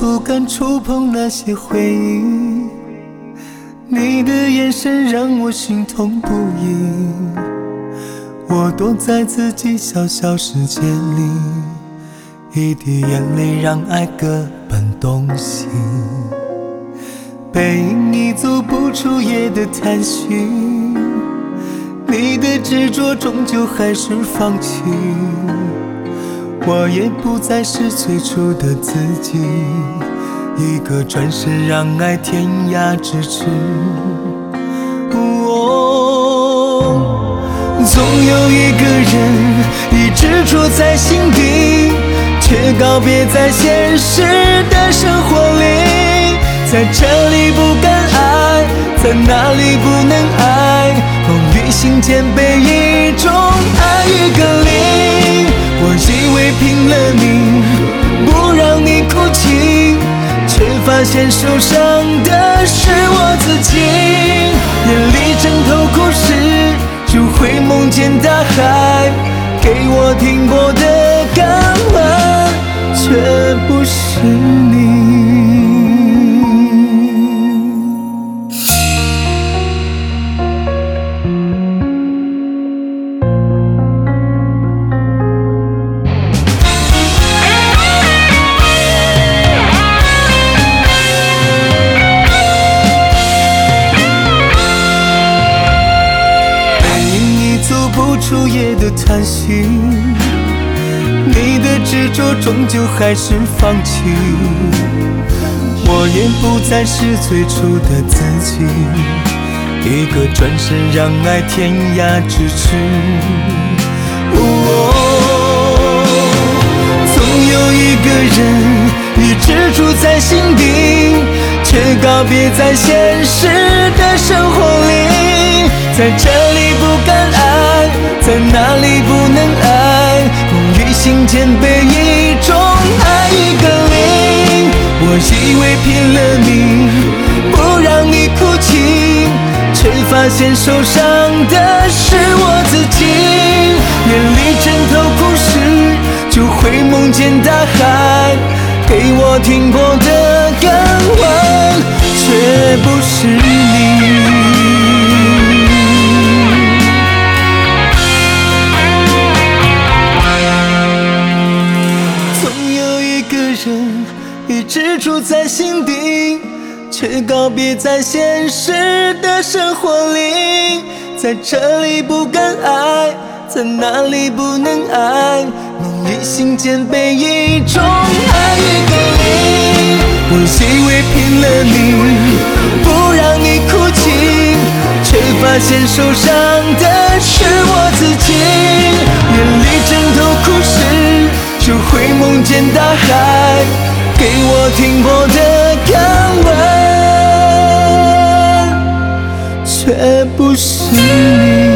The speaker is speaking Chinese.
不敢触碰那些回忆，你的眼神让我心痛不已。我躲在自己小小世界里，一滴眼泪让爱各奔东西。背影已走不出夜的叹息，你的执着终究还是放弃。我也不再是最初的自己，一个转身让爱天涯咫尺。总有一个人一直住在心底，却告别在现实的生活里。在这里不敢爱，在那里不能爱，风雨心间被一种爱与隔离。我以为拼了命不让你哭泣，却发现受伤的是我自己。眼里挣头苦时，就会梦见大海，给我停泊的港湾，却不是你。出夜的叹息，你的执着终究还是放弃。我也不再是最初的自己，一个转身让爱天涯咫尺。总有一个人一直住在心底，却告别在现实的生活里。在这里不敢爱，在哪里不能爱，梦与心间被一种爱与隔离。我以为拼了命不让你哭泣，却发现受伤的是我自己。眼里挣头苦时，就会梦见大海，给我停泊的港湾，却不是你。一直住在心底，却告别在现实的生活里。在这里不敢爱，在哪里不能爱，梦与心间被一种爱与隔离。我以为拼了命不让你哭泣，却发现受伤的是我自己。眼里挣头苦时，就会梦见大海，给我停泊的港湾，却不是你。